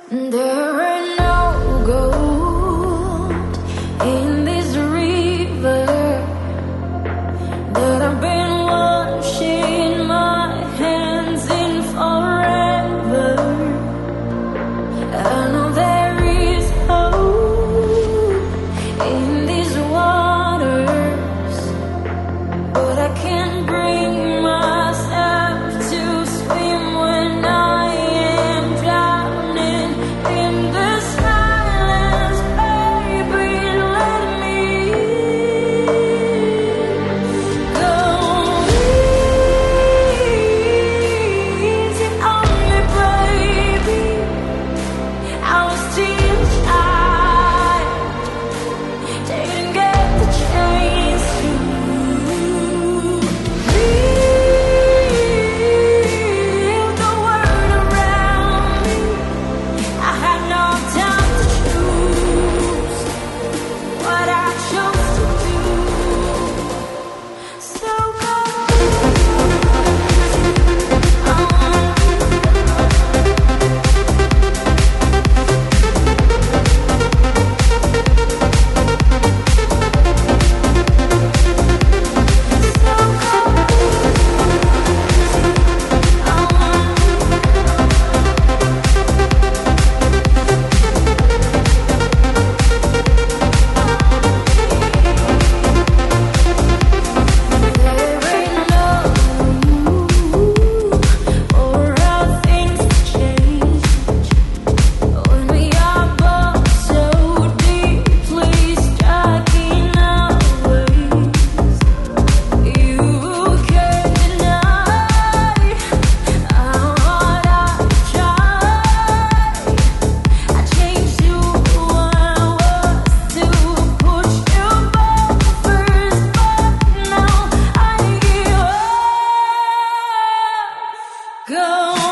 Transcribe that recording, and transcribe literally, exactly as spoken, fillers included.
There ain't no gold in this river that I've been washing my hands in forever. I know there is hope in these waters, but I can't bring myself to swim when I am drowning in the silence. Baby, let me go easy on me, baby. I was still shy, didn't get the chance to leave the world around me. I had no time to choose what I chose to do. So go go.